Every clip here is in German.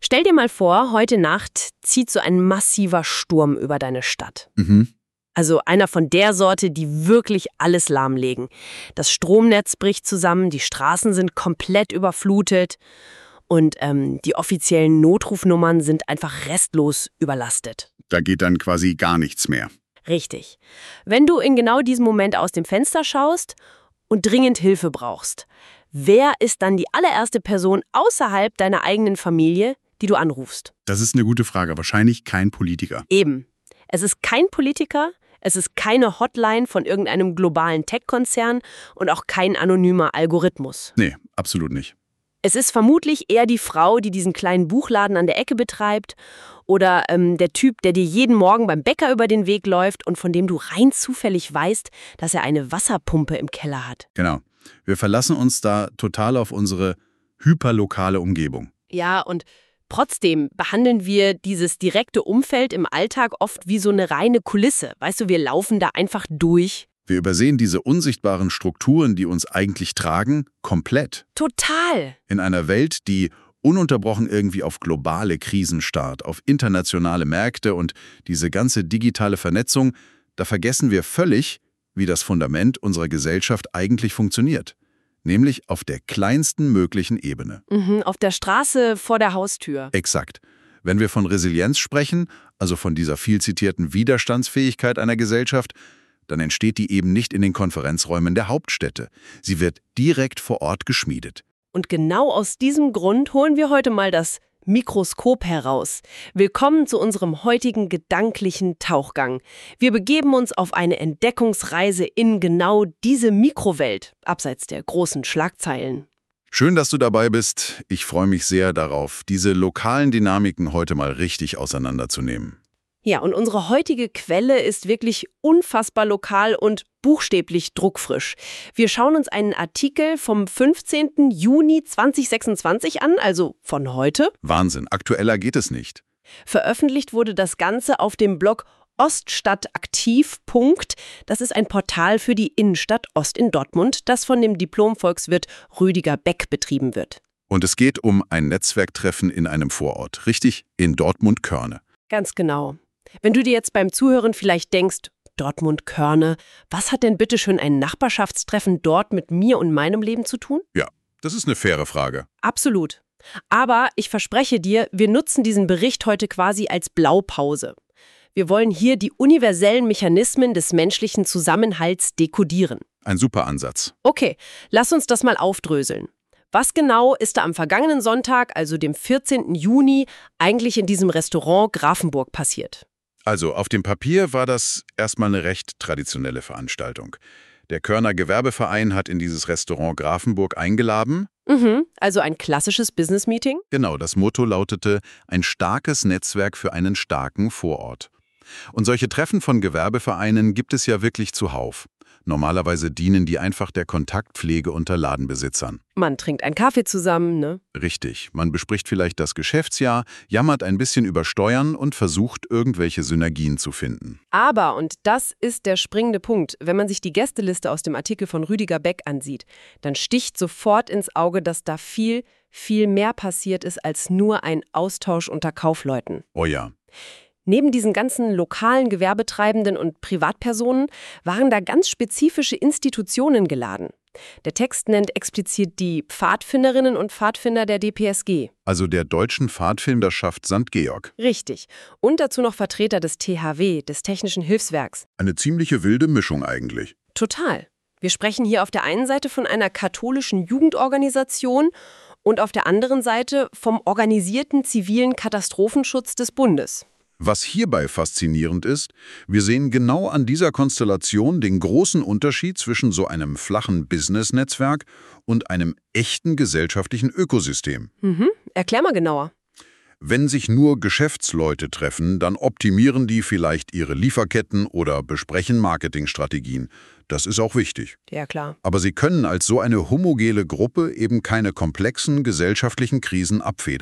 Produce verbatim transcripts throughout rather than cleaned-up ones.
Stell dir mal vor, heute Nacht zieht so ein massiver Sturm über deine Stadt. Mhm. Also einer von der Sorte, die wirklich alles lahmlegen. Das Stromnetz bricht zusammen, die Straßen sind komplett überflutet und ähm, die offiziellen Notrufnummern sind einfach restlos überlastet. Da geht dann quasi gar nichts mehr. Richtig. Wenn du in genau diesem Moment aus dem Fenster schaust und dringend Hilfe brauchst, wer ist dann die allererste Person außerhalb deiner eigenen Familie, die du anrufst? Das ist eine gute Frage. Wahrscheinlich kein Politiker. Eben. Es ist kein Politiker, es ist keine Hotline von irgendeinem globalen Tech-Konzern und auch kein anonymer Algorithmus. Nee, absolut nicht. Es ist vermutlich eher die Frau, die diesen kleinen Buchladen an der Ecke betreibt oder ähm, der Typ, der dir jeden Morgen beim Bäcker über den Weg läuft und von dem du rein zufällig weißt, dass er eine Wasserpumpe im Keller hat. Genau. Wir verlassen uns da total auf unsere hyperlokale Umgebung. Ja, und trotzdem behandeln wir dieses direkte Umfeld im Alltag oft wie so eine reine Kulisse. Weißt du, wir laufen da einfach durch. Wir übersehen diese unsichtbaren Strukturen, die uns eigentlich tragen, komplett. Total. In einer Welt, die ununterbrochen irgendwie auf globale Krisen starrt, auf internationale Märkte und diese ganze digitale Vernetzung, da vergessen wir völlig, wie das Fundament unserer Gesellschaft eigentlich funktioniert. Nämlich auf der kleinsten möglichen Ebene. Mhm, auf der Straße vor der Haustür. Exakt. Wenn wir von Resilienz sprechen, also von dieser viel zitierten Widerstandsfähigkeit einer Gesellschaft, dann entsteht die eben nicht in den Konferenzräumen der Hauptstädte. Sie wird direkt vor Ort geschmiedet. Und genau aus diesem Grund holen wir heute mal das Mikroskop heraus. Willkommen zu unserem heutigen gedanklichen Tauchgang. Wir begeben uns auf eine Entdeckungsreise in genau diese Mikrowelt, abseits der großen Schlagzeilen. Schön, dass du dabei bist. Ich freue mich sehr darauf, diese lokalen Dynamiken heute mal richtig auseinanderzunehmen. Ja, und unsere heutige Quelle ist wirklich unfassbar lokal und buchstäblich druckfrisch. Wir schauen uns einen Artikel vom fünfzehnten Juni zweitausendsechsundzwanzig an, also von heute. Wahnsinn, aktueller geht es nicht. Veröffentlicht wurde das Ganze auf dem Blog Oststadtaktiv. Das ist ein Portal für die Innenstadt Ost in Dortmund, das von dem Diplom-Volkswirt Rüdiger Beck betrieben wird. Und es geht um ein Netzwerktreffen in einem Vorort, richtig? In Dortmund-Körne. Ganz genau. Wenn du dir jetzt beim Zuhören vielleicht denkst, Dortmund-Körne, was hat denn bitte schön ein Nachbarschaftstreffen dort mit mir und meinem Leben zu tun? Ja, das ist eine faire Frage. Absolut. Aber ich verspreche dir, wir nutzen diesen Bericht heute quasi als Blaupause. Wir wollen hier die universellen Mechanismen des menschlichen Zusammenhalts dekodieren. Ein super Ansatz. Okay, lass uns das mal aufdröseln. Was genau ist da am vergangenen Sonntag, also dem vierzehnten Juni, eigentlich in diesem Restaurant Grafenburg passiert? Also, auf dem Papier war das erstmal eine recht traditionelle Veranstaltung. Der Körner Gewerbeverein hat in dieses Restaurant Grafenburg eingeladen. Mhm, also ein klassisches Business-Meeting? Genau, das Motto lautete, ein starkes Netzwerk für einen starken Vorort. Und solche Treffen von Gewerbevereinen gibt es ja wirklich zuhauf. Normalerweise dienen die einfach der Kontaktpflege unter Ladenbesitzern. Man trinkt einen Kaffee zusammen, ne? Richtig. Man bespricht vielleicht das Geschäftsjahr, jammert ein bisschen über Steuern und versucht, irgendwelche Synergien zu finden. Aber, und das ist der springende Punkt, wenn man sich die Gästeliste aus dem Artikel von Rüdiger Beck ansieht, dann sticht sofort ins Auge, dass da viel, viel mehr passiert ist als nur ein Austausch unter Kaufleuten. Oh ja. Neben diesen ganzen lokalen Gewerbetreibenden und Privatpersonen waren da ganz spezifische Institutionen geladen. Der Text nennt explizit die Pfadfinderinnen und Pfadfinder der D P S G. Also der Deutschen Pfadfinderschaft Sankt Georg. Richtig. Und dazu noch Vertreter des T H W, des Technischen Hilfswerks. Eine ziemliche wilde Mischung eigentlich. Total. Wir sprechen hier auf der einen Seite von einer katholischen Jugendorganisation und auf der anderen Seite vom organisierten zivilen Katastrophenschutz des Bundes. Was hierbei faszinierend ist, wir sehen genau an dieser Konstellation den großen Unterschied zwischen so einem flachen Business-Netzwerk und einem echten gesellschaftlichen Ökosystem. Mhm. Erklär mal genauer. Wenn sich nur Geschäftsleute treffen, dann optimieren die vielleicht ihre Lieferketten oder besprechen Marketingstrategien. Das ist auch wichtig. Ja, klar. Aber sie können als so eine homogene Gruppe eben keine komplexen gesellschaftlichen Krisen abfedern.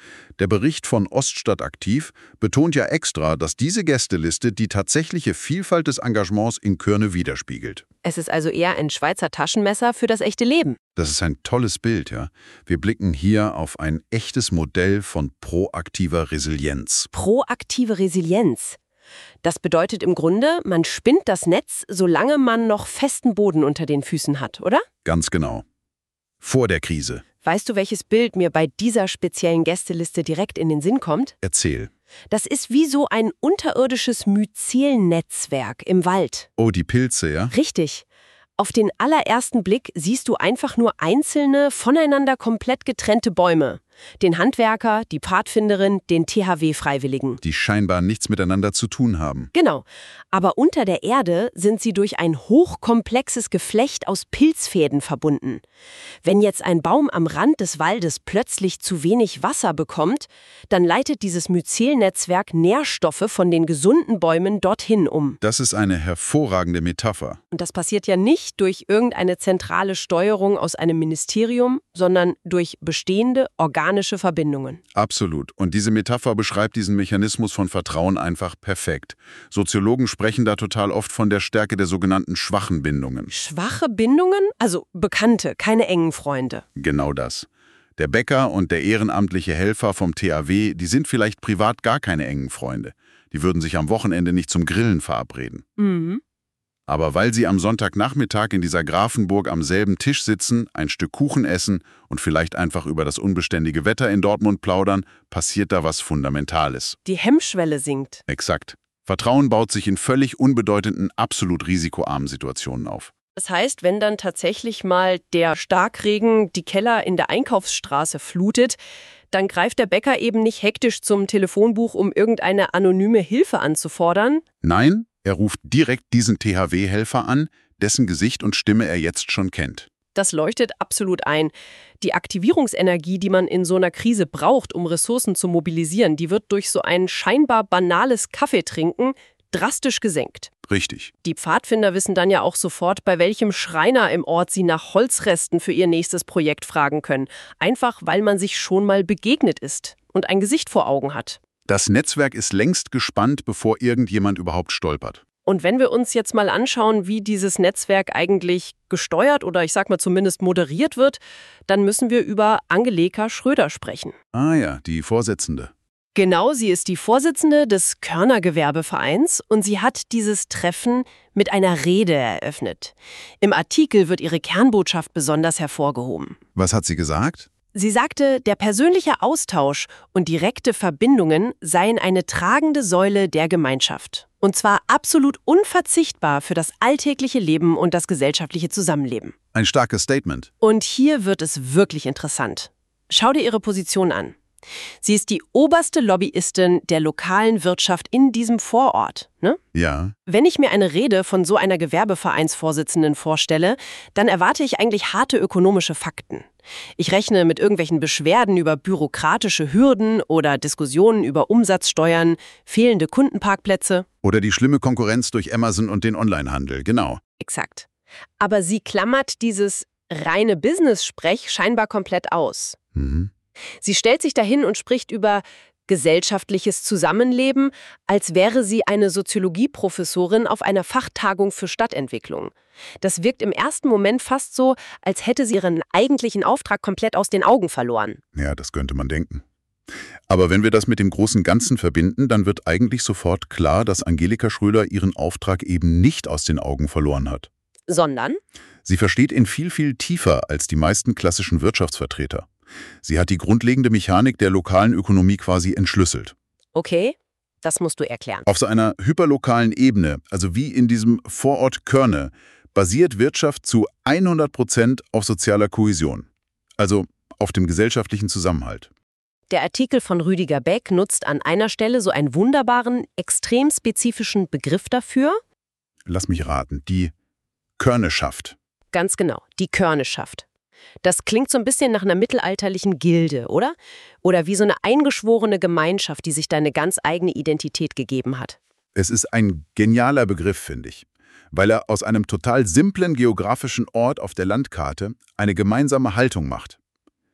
Der Bericht von Oststadt Aktiv betont ja extra, dass diese Gästeliste die tatsächliche Vielfalt des Engagements in Körne widerspiegelt. Es ist also eher ein Schweizer Taschenmesser für das echte Leben. Das ist ein tolles Bild, ja. Wir blicken hier auf ein echtes Modell von proaktiver Resilienz. Proaktive Resilienz. Das bedeutet im Grunde, man spinnt das Netz, solange man noch festen Boden unter den Füßen hat, oder? Ganz genau. Vor der Krise. Weißt du, welches Bild mir bei dieser speziellen Gästeliste direkt in den Sinn kommt? Erzähl. Das ist wie so ein unterirdisches Myzelnetzwerk im Wald. Oh, die Pilze, ja? Richtig. Auf den allerersten Blick siehst du einfach nur einzelne, voneinander komplett getrennte Bäume. Den Handwerker, die Pfadfinderin, den T H W-Freiwilligen. Die scheinbar nichts miteinander zu tun haben. Genau. Aber unter der Erde sind sie durch ein hochkomplexes Geflecht aus Pilzfäden verbunden. Wenn jetzt ein Baum am Rand des Waldes plötzlich zu wenig Wasser bekommt, dann leitet dieses Myzelnetzwerk Nährstoffe von den gesunden Bäumen dorthin um. Das ist eine hervorragende Metapher. Und das passiert ja nicht durch irgendeine zentrale Steuerung aus einem Ministerium, sondern durch bestehende organische Verbindungen. Absolut. Und diese Metapher beschreibt diesen Mechanismus von Vertrauen einfach perfekt. Soziologen sprechen da total oft von der Stärke der sogenannten schwachen Bindungen. Schwache Bindungen? Also Bekannte, keine engen Freunde. Genau das. Der Bäcker und der ehrenamtliche Helfer vom T H W, die sind vielleicht privat gar keine engen Freunde. Die würden sich am Wochenende nicht zum Grillen verabreden. Mhm. Aber weil sie am Sonntagnachmittag in dieser Grafenburg am selben Tisch sitzen, ein Stück Kuchen essen und vielleicht einfach über das unbeständige Wetter in Dortmund plaudern, passiert da was Fundamentales. Die Hemmschwelle sinkt. Exakt. Vertrauen baut sich in völlig unbedeutenden, absolut risikoarmen Situationen auf. Das heißt, wenn dann tatsächlich mal der Starkregen die Keller in der Einkaufsstraße flutet, dann greift der Bäcker eben nicht hektisch zum Telefonbuch, um irgendeine anonyme Hilfe anzufordern. Nein, er ruft direkt diesen T H W-Helfer an, dessen Gesicht und Stimme er jetzt schon kennt. Das leuchtet absolut ein. Die Aktivierungsenergie, die man in so einer Krise braucht, um Ressourcen zu mobilisieren, die wird durch so ein scheinbar banales Kaffeetrinken drastisch gesenkt. Richtig. Die Pfadfinder wissen dann ja auch sofort, bei welchem Schreiner im Ort sie nach Holzresten für ihr nächstes Projekt fragen können. Einfach, weil man sich schon mal begegnet ist und ein Gesicht vor Augen hat. Das Netzwerk ist längst gespannt, bevor irgendjemand überhaupt stolpert. Und wenn wir uns jetzt mal anschauen, wie dieses Netzwerk eigentlich gesteuert oder ich sag mal zumindest moderiert wird, dann müssen wir über Angelika Schröder sprechen. Ah ja, die Vorsitzende. Genau, sie ist die Vorsitzende des Körner Gewerbevereins und sie hat dieses Treffen mit einer Rede eröffnet. Im Artikel wird ihre Kernbotschaft besonders hervorgehoben. Was hat sie gesagt? Sie sagte, der persönliche Austausch und direkte Verbindungen seien eine tragende Säule der Gemeinschaft. Und zwar absolut unverzichtbar für das alltägliche Leben und das gesellschaftliche Zusammenleben. Ein starkes Statement. Und hier wird es wirklich interessant. Schau dir ihre Position an. Sie ist die oberste Lobbyistin der lokalen Wirtschaft in diesem Vorort, ne? Ja. Wenn ich mir eine Rede von so einer Gewerbevereinsvorsitzenden vorstelle, dann erwarte ich eigentlich harte ökonomische Fakten. Ich rechne mit irgendwelchen Beschwerden über bürokratische Hürden oder Diskussionen über Umsatzsteuern, fehlende Kundenparkplätze. Oder die schlimme Konkurrenz durch Amazon und den Onlinehandel, genau. Exakt. Aber sie klammert dieses reine Business-Sprech scheinbar komplett aus. Mhm. Sie stellt sich dahin und spricht über gesellschaftliches Zusammenleben, als wäre sie eine Soziologieprofessorin auf einer Fachtagung für Stadtentwicklung. Das wirkt im ersten Moment fast so, als hätte sie ihren eigentlichen Auftrag komplett aus den Augen verloren. Ja, das könnte man denken. Aber wenn wir das mit dem großen Ganzen verbinden, dann wird eigentlich sofort klar, dass Angelika Schröder ihren Auftrag eben nicht aus den Augen verloren hat. Sondern? Sie versteht ihn viel, viel tiefer als die meisten klassischen Wirtschaftsvertreter. Sie hat die grundlegende Mechanik der lokalen Ökonomie quasi entschlüsselt. Okay, das musst du erklären. Auf so einer hyperlokalen Ebene, also wie in diesem Vorort Körne, basiert Wirtschaft zu hundert Prozent auf sozialer Kohäsion, also auf dem gesellschaftlichen Zusammenhalt. Der Artikel von Rüdiger Beck nutzt an einer Stelle so einen wunderbaren, extrem spezifischen Begriff dafür. Lass mich raten, die Körneschaft. Ganz genau, die Körneschaft. Das klingt so ein bisschen nach einer mittelalterlichen Gilde, oder? Oder wie so eine eingeschworene Gemeinschaft, die sich da eine ganz eigene Identität gegeben hat. Es ist ein genialer Begriff, finde ich, weil er aus einem total simplen geografischen Ort auf der Landkarte eine gemeinsame Haltung macht.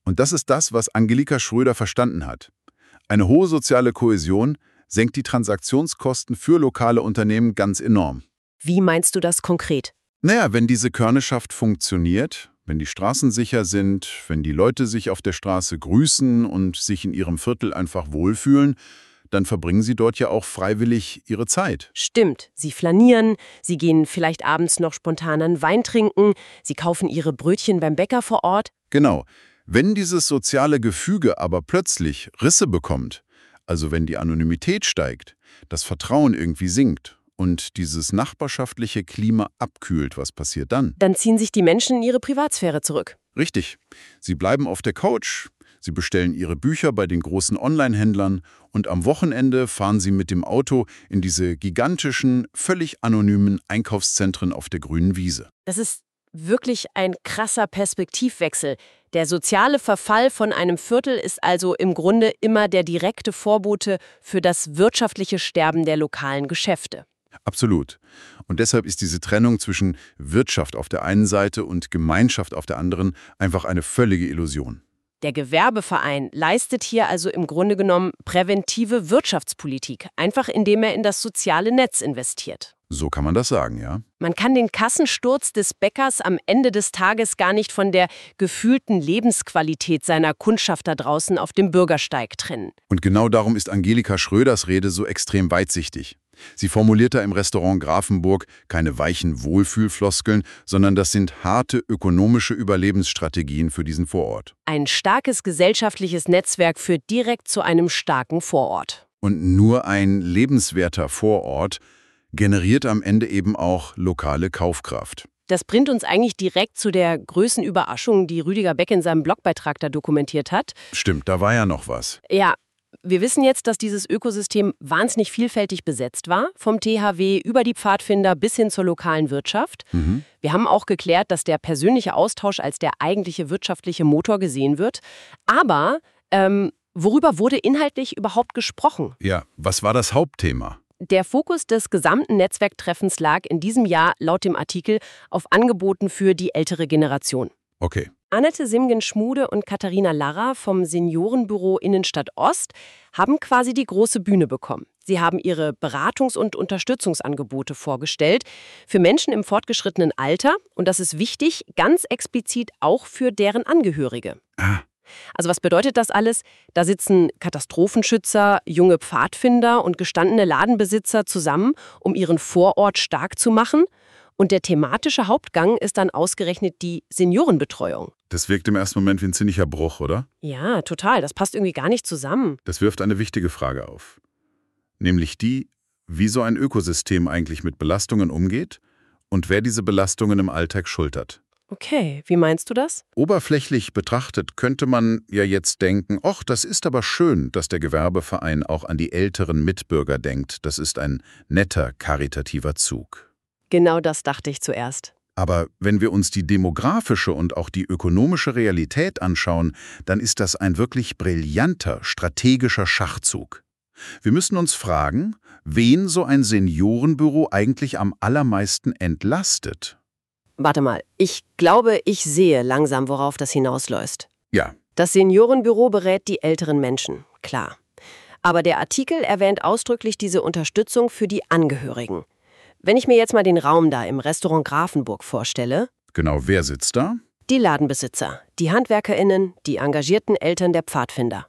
Und das ist das, was Angelika Schröder verstanden hat. Eine hohe soziale Kohäsion senkt die Transaktionskosten für lokale Unternehmen ganz enorm. Wie meinst du das konkret? Naja, wenn diese Körnerschaft funktioniert, wenn die Straßen sicher sind, wenn die Leute sich auf der Straße grüßen und sich in ihrem Viertel einfach wohlfühlen, dann verbringen sie dort ja auch freiwillig ihre Zeit. Stimmt, sie flanieren, sie gehen vielleicht abends noch spontan einen Wein trinken, sie kaufen ihre Brötchen beim Bäcker vor Ort. Genau. Wenn dieses soziale Gefüge aber plötzlich Risse bekommt, also wenn die Anonymität steigt, das Vertrauen irgendwie sinkt und dieses nachbarschaftliche Klima abkühlt, was passiert dann? Dann ziehen sich die Menschen in ihre Privatsphäre zurück. Richtig. Sie bleiben auf der Couch, sie bestellen ihre Bücher bei den großen Online-Händlern und am Wochenende fahren sie mit dem Auto in diese gigantischen, völlig anonymen Einkaufszentren auf der grünen Wiese. Das ist wirklich ein krasser Perspektivwechsel. Der soziale Verfall von einem Viertel ist also im Grunde immer der direkte Vorbote für das wirtschaftliche Sterben der lokalen Geschäfte. Absolut. Und deshalb ist diese Trennung zwischen Wirtschaft auf der einen Seite und Gemeinschaft auf der anderen einfach eine völlige Illusion. Der Gewerbeverein leistet hier also im Grunde genommen präventive Wirtschaftspolitik, einfach indem er in das soziale Netz investiert. So kann man das sagen, ja. Man kann den Kassensturz des Bäckers am Ende des Tages gar nicht von der gefühlten Lebensqualität seiner Kundschaft da draußen auf dem Bürgersteig trennen. Und genau darum ist Angelika Schröders Rede so extrem weitsichtig. Sie formulierte im Restaurant Grafenburg keine weichen Wohlfühlfloskeln, sondern das sind harte ökonomische Überlebensstrategien für diesen Vorort. Ein starkes gesellschaftliches Netzwerk führt direkt zu einem starken Vorort. Und nur ein lebenswerter Vorort generiert am Ende eben auch lokale Kaufkraft. Das bringt uns eigentlich direkt zu der Größenüberraschung, die Rüdiger Beck in seinem Blogbeitrag da dokumentiert hat. Stimmt, da war ja noch was. Ja, wir wissen jetzt, dass dieses Ökosystem wahnsinnig vielfältig besetzt war, vom T H W über die Pfadfinder bis hin zur lokalen Wirtschaft. Mhm. Wir haben auch geklärt, dass der persönliche Austausch als der eigentliche wirtschaftliche Motor gesehen wird. Aber ähm, worüber wurde inhaltlich überhaupt gesprochen? Ja, was war das Hauptthema? Der Fokus des gesamten Netzwerktreffens lag in diesem Jahr laut dem Artikel auf Angeboten für die ältere Generation. Okay. Annette Simgen-Schmude und Katharina Larra vom Seniorenbüro Innenstadt Ost haben quasi die große Bühne bekommen. Sie haben ihre Beratungs- und Unterstützungsangebote vorgestellt für Menschen im fortgeschrittenen Alter und das ist wichtig, ganz explizit auch für deren Angehörige. Ah. Also was bedeutet das alles? Da sitzen Katastrophenschützer, junge Pfadfinder und gestandene Ladenbesitzer zusammen, um ihren Vorort stark zu machen. Und der thematische Hauptgang ist dann ausgerechnet die Seniorenbetreuung. Das wirkt im ersten Moment wie ein ziemlicher Bruch, oder? Ja, total. Das passt irgendwie gar nicht zusammen. Das wirft eine wichtige Frage auf. Nämlich die, wie so ein Ökosystem eigentlich mit Belastungen umgeht und wer diese Belastungen im Alltag schultert. Okay, wie meinst du das? Oberflächlich betrachtet könnte man ja jetzt denken, ach, das ist aber schön, dass der Gewerbeverein auch an die älteren Mitbürger denkt. Das ist ein netter, karitativer Zug. Genau das dachte ich zuerst. Aber wenn wir uns die demografische und auch die ökonomische Realität anschauen, dann ist das ein wirklich brillanter, strategischer Schachzug. Wir müssen uns fragen, wen so ein Seniorenbüro eigentlich am allermeisten entlastet. Warte mal, ich glaube, ich sehe langsam, worauf das hinausläuft. Ja. Das Seniorenbüro berät die älteren Menschen, klar. Aber der Artikel erwähnt ausdrücklich diese Unterstützung für die Angehörigen. Wenn ich mir jetzt mal den Raum da im Restaurant Grafenburg vorstelle. Genau, wer sitzt da? Die Ladenbesitzer, die HandwerkerInnen, die engagierten Eltern der Pfadfinder.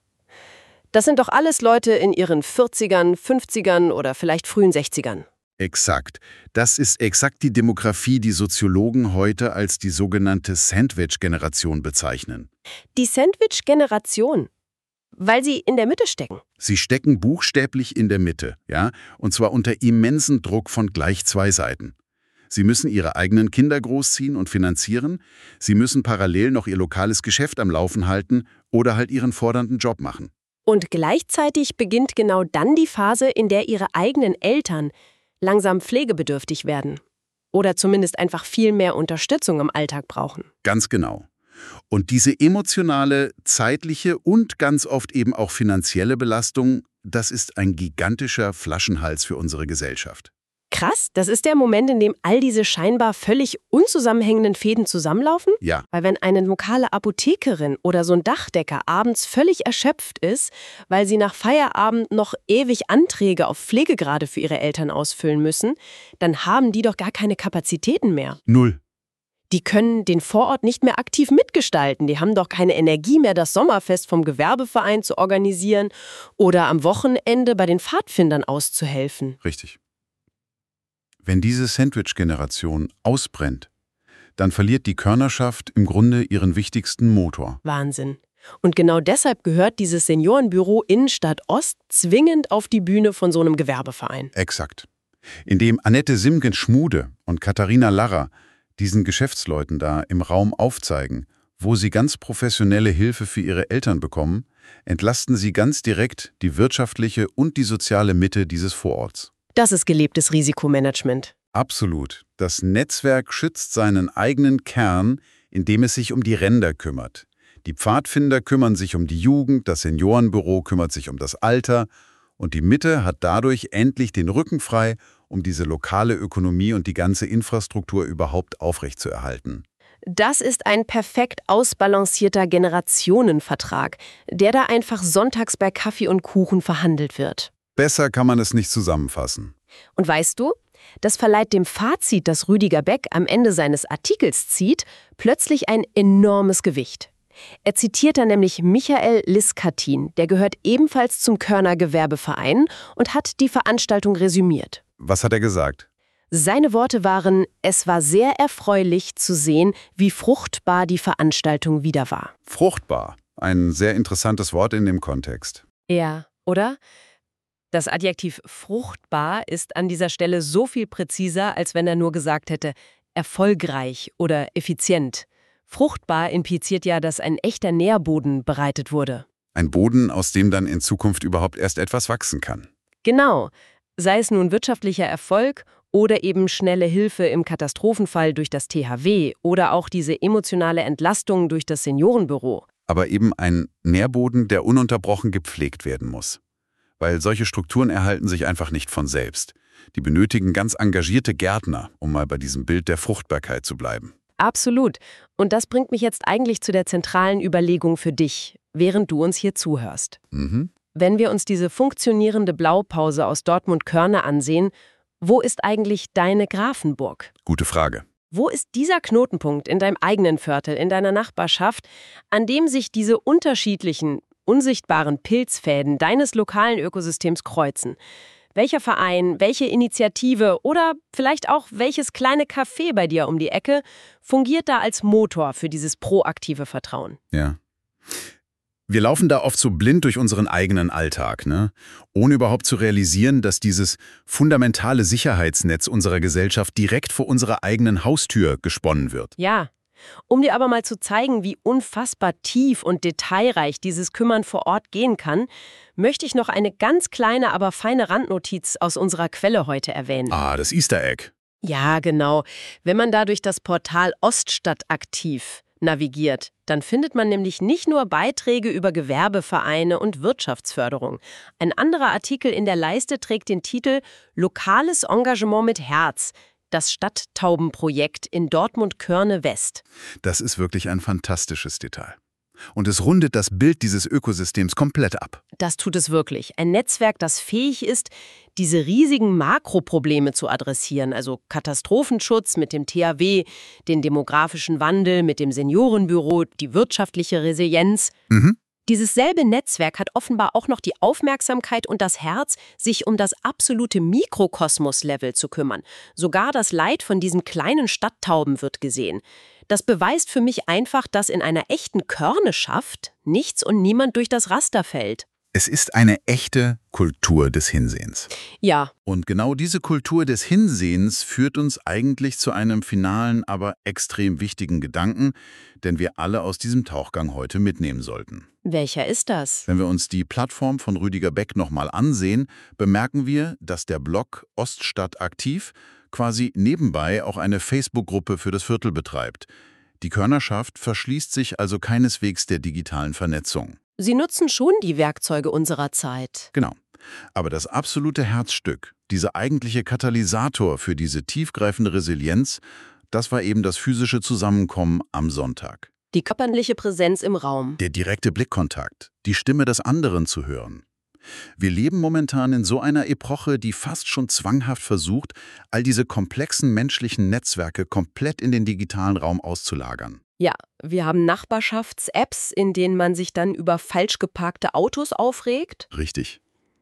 Das sind doch alles Leute in ihren vierzigern, fünfzigern oder vielleicht frühen sechzigern. Exakt. Das ist exakt die Demografie, die Soziologen heute als die sogenannte Sandwich-Generation bezeichnen. Die Sandwich-Generation, weil sie in der Mitte stecken. Sie stecken buchstäblich in der Mitte, ja, und zwar unter immensem Druck von gleich zwei Seiten. Sie müssen ihre eigenen Kinder großziehen und finanzieren, sie müssen parallel noch ihr lokales Geschäft am Laufen halten oder halt ihren fordernden Job machen. Und gleichzeitig beginnt genau dann die Phase, in der ihre eigenen Eltern langsam pflegebedürftig werden. Oder zumindest einfach viel mehr Unterstützung im Alltag brauchen. Ganz genau. Und diese emotionale, zeitliche und ganz oft eben auch finanzielle Belastung, das ist ein gigantischer Flaschenhals für unsere Gesellschaft. Krass, das ist der Moment, in dem all diese scheinbar völlig unzusammenhängenden Fäden zusammenlaufen? Ja. Weil wenn eine lokale Apothekerin oder so ein Dachdecker abends völlig erschöpft ist, weil sie nach Feierabend noch ewig Anträge auf Pflegegrade für ihre Eltern ausfüllen müssen, dann haben die doch gar keine Kapazitäten mehr. Null. Die können den Vorort nicht mehr aktiv mitgestalten. Die haben doch keine Energie mehr, das Sommerfest vom Gewerbeverein zu organisieren oder am Wochenende bei den Pfadfindern auszuhelfen. Richtig. Wenn diese Sandwich-Generation ausbrennt, dann verliert die Körnerschaft im Grunde ihren wichtigsten Motor. Wahnsinn. Und genau deshalb gehört dieses Seniorenbüro Innenstadt Ost zwingend auf die Bühne von so einem Gewerbeverein. Exakt. Indem Annette Simgen-Schmude und Katharina Larrer diesen Geschäftsleuten da im Raum aufzeigen, wo sie ganz professionelle Hilfe für ihre Eltern bekommen, entlasten sie ganz direkt die wirtschaftliche und die soziale Mitte dieses Vororts. Das ist gelebtes Risikomanagement. Absolut. Das Netzwerk schützt seinen eigenen Kern, indem es sich um die Ränder kümmert. Die Pfadfinder kümmern sich um die Jugend, das Seniorenbüro kümmert sich um das Alter und die Mitte hat dadurch endlich den Rücken frei, um diese lokale Ökonomie und die ganze Infrastruktur überhaupt aufrechtzuerhalten. Das ist ein perfekt ausbalancierter Generationenvertrag, der da einfach sonntags bei Kaffee und Kuchen verhandelt wird. Besser kann man es nicht zusammenfassen. Und weißt du, das verleiht dem Fazit, das Rüdiger Beck am Ende seines Artikels zieht, plötzlich ein enormes Gewicht. Er zitiert da nämlich Michael Liskatin, der gehört ebenfalls zum Körner Gewerbeverein und hat die Veranstaltung resümiert. Was hat er gesagt? Seine Worte waren, es war sehr erfreulich zu sehen, wie fruchtbar die Veranstaltung wieder war. Fruchtbar. Ein sehr interessantes Wort in dem Kontext. Ja, oder? Das Adjektiv fruchtbar ist an dieser Stelle so viel präziser, als wenn er nur gesagt hätte, erfolgreich oder effizient. Fruchtbar impliziert ja, dass ein echter Nährboden bereitet wurde. Ein Boden, aus dem dann in Zukunft überhaupt erst etwas wachsen kann. Genau. Sei es nun wirtschaftlicher Erfolg oder eben schnelle Hilfe im Katastrophenfall durch das T H W oder auch diese emotionale Entlastung durch das Seniorenbüro. Aber eben ein Nährboden, der ununterbrochen gepflegt werden muss. Weil solche Strukturen erhalten sich einfach nicht von selbst. Die benötigen ganz engagierte Gärtner, um mal bei diesem Bild der Fruchtbarkeit zu bleiben. Absolut. Und das bringt mich jetzt eigentlich zu der zentralen Überlegung für dich, während du uns hier zuhörst. Mhm. Wenn wir uns diese funktionierende Blaupause aus Dortmund-Körne ansehen, wo ist eigentlich deine Grafenburg? Gute Frage. Wo ist dieser Knotenpunkt in deinem eigenen Viertel, in deiner Nachbarschaft, an dem sich diese unterschiedlichen, unsichtbaren Pilzfäden deines lokalen Ökosystems kreuzen? Welcher Verein, welche Initiative oder vielleicht auch welches kleine Café bei dir um die Ecke fungiert da als Motor für dieses proaktive Vertrauen? Ja. Wir laufen da oft so blind durch unseren eigenen Alltag, ne? Ohne überhaupt zu realisieren, dass dieses fundamentale Sicherheitsnetz unserer Gesellschaft direkt vor unserer eigenen Haustür gesponnen wird. Ja. Um dir aber mal zu zeigen, wie unfassbar tief und detailreich dieses Kümmern vor Ort gehen kann, möchte ich noch eine ganz kleine, aber feine Randnotiz aus unserer Quelle heute erwähnen. Ah, das Easter Egg. Ja, genau. Wenn man da durch das Portal Oststadt aktiv navigiert, dann findet man nämlich nicht nur Beiträge über Gewerbevereine und Wirtschaftsförderung. Ein anderer Artikel in der Leiste trägt den Titel Lokales Engagement mit Herz. Das Stadttaubenprojekt in Dortmund-Körne-West. Das ist wirklich ein fantastisches Detail. Und es rundet das Bild dieses Ökosystems komplett ab. Das tut es wirklich. Ein Netzwerk, das fähig ist, diese riesigen Makroprobleme zu adressieren, also Katastrophenschutz mit dem T H W, den demografischen Wandel mit dem Seniorenbüro, die wirtschaftliche Resilienz. Mhm. Dieses selbe Netzwerk hat offenbar auch noch die Aufmerksamkeit und das Herz, sich um das absolute Mikrokosmos-Level zu kümmern. Sogar das Leid von diesen kleinen Stadttauben wird gesehen. Das beweist für mich einfach, dass in einer echten Körneschaft nichts und niemand durch das Raster fällt. Es ist eine echte Kultur des Hinsehens. Ja. Und genau diese Kultur des Hinsehens führt uns eigentlich zu einem finalen, aber extrem wichtigen Gedanken, den wir alle aus diesem Tauchgang heute mitnehmen sollten. Welcher ist das? Wenn wir uns die Plattform von Rüdiger Beck nochmal ansehen, bemerken wir, dass der Blog Oststadt aktiv quasi nebenbei auch eine Facebook-Gruppe für das Viertel betreibt. Die Körnerschaft verschließt sich also keineswegs der digitalen Vernetzung. Sie nutzen schon die Werkzeuge unserer Zeit. Genau. Aber das absolute Herzstück, Dieser eigentliche Katalysator für diese tiefgreifende Resilienz, das war eben das physische Zusammenkommen am Sonntag. Die körperliche Präsenz im Raum. Der direkte Blickkontakt, die Stimme des anderen zu hören. Wir leben momentan in so einer Epoche, die fast schon zwanghaft versucht, all diese komplexen menschlichen Netzwerke komplett in den digitalen Raum auszulagern. Ja, wir haben Nachbarschafts-Apps, in denen man sich dann über falsch geparkte Autos aufregt. Richtig.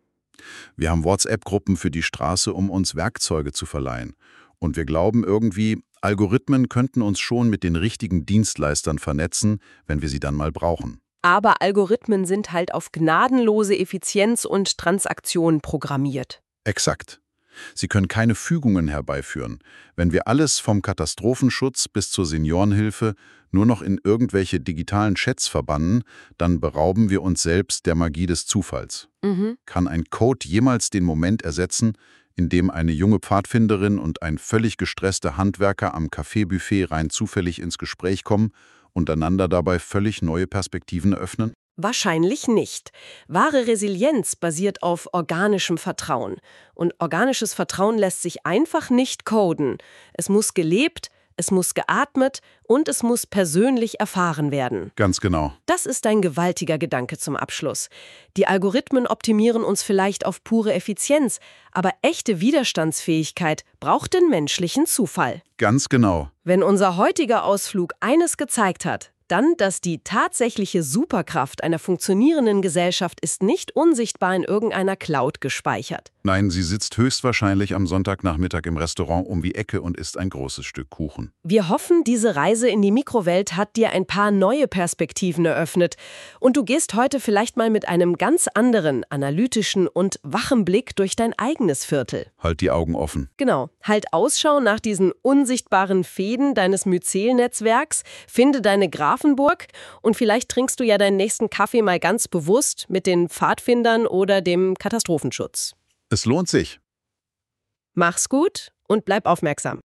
Wir haben WhatsApp-Gruppen für die Straße, um uns Werkzeuge zu verleihen. Und wir glauben irgendwie, Algorithmen könnten uns schon mit den richtigen Dienstleistern vernetzen, wenn wir sie dann mal brauchen. Aber Algorithmen sind halt auf gnadenlose Effizienz und Transaktionen programmiert. Exakt. Sie können keine Fügungen herbeiführen. Wenn wir alles vom Katastrophenschutz bis zur Seniorenhilfe nur noch in irgendwelche digitalen Chats verbannen, dann berauben wir uns selbst der Magie des Zufalls. Mhm. Kann ein Code jemals den Moment ersetzen, in dem eine junge Pfadfinderin und ein völlig gestresster Handwerker am Kaffeebuffet rein zufällig ins Gespräch kommen und einander dabei völlig neue Perspektiven eröffnen? Wahrscheinlich nicht. Wahre Resilienz basiert auf organischem Vertrauen. Und organisches Vertrauen lässt sich einfach nicht coden. Es muss gelebt, es muss geatmet und es muss persönlich erfahren werden. Ganz genau. Das ist ein gewaltiger Gedanke zum Abschluss. Die Algorithmen optimieren uns vielleicht auf pure Effizienz, aber echte Widerstandsfähigkeit braucht den menschlichen Zufall. Ganz genau. Wenn unser heutiger Ausflug eines gezeigt hat, dann, dass die tatsächliche Superkraft einer funktionierenden Gesellschaft ist nicht unsichtbar in irgendeiner Cloud gespeichert. Nein, sie sitzt höchstwahrscheinlich am Sonntagnachmittag im Restaurant um die Ecke und isst ein großes Stück Kuchen. Wir hoffen, diese Reise in die Mikrowelt hat dir ein paar neue Perspektiven eröffnet. Und du gehst heute vielleicht mal mit einem ganz anderen, analytischen und wachen Blick durch dein eigenes Viertel. Halt die Augen offen. Genau. Halt Ausschau nach diesen unsichtbaren Fäden deines Myzel-Netzwerks, finde deine Grafenburg und vielleicht trinkst du ja deinen nächsten Kaffee mal ganz bewusst mit den Pfadfindern oder dem Katastrophenschutz. Es lohnt sich. Mach's gut und bleib aufmerksam.